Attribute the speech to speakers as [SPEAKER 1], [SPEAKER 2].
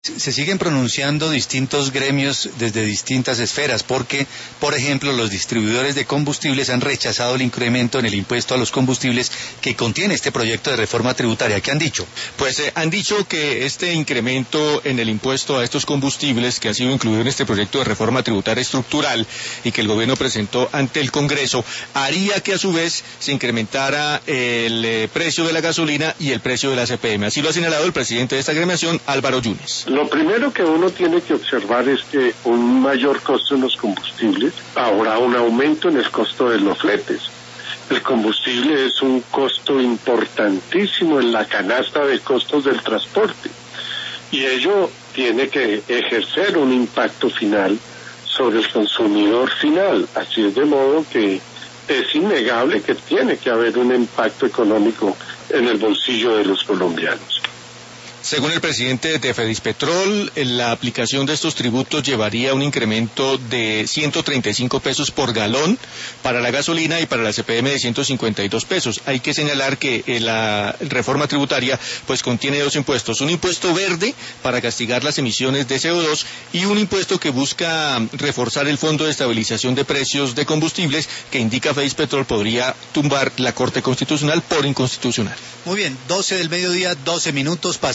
[SPEAKER 1] Se siguen pronunciando distintos gremios desde distintas esferas, porque, por ejemplo, los distribuidores de combustibles han rechazado el incremento en el impuesto a los combustibles que contiene este proyecto de reforma tributaria. ¿Qué han dicho?
[SPEAKER 2] Pues han dicho que este incremento en el impuesto a estos combustibles, que ha sido incluido en este proyecto de reforma tributaria estructural y que el gobierno presentó ante el Congreso, haría que a su vez se incrementara el precio de la gasolina y el precio de la CPM. Así lo ha señalado el presidente de esta agremiación, Álvaro Yunes.
[SPEAKER 3] Lo primero que uno tiene que observar es que un mayor costo en los combustibles, habrá un aumento en el costo de los fletes. El combustible es un costo importantísimo en la canasta de costos del transporte y ello tiene que ejercer un impacto final sobre el consumidor final. Así es de modo que es innegable que tiene que haber un impacto económico en el bolsillo de los colombianos.
[SPEAKER 2] Según el presidente de Fedispetrol, la aplicación de estos tributos llevaría a un incremento de 135 pesos por galón para la gasolina y para la CPM de 152 pesos. Hay que señalar que la reforma tributaria pues contiene dos impuestos. Un impuesto verde para castigar las emisiones de CO2 y un impuesto que busca reforzar el Fondo de Estabilización de Precios de Combustibles que indica Fedispetrol podría tumbar la Corte Constitucional por inconstitucional.
[SPEAKER 1] Muy bien, 12 del mediodía, 12 minutos.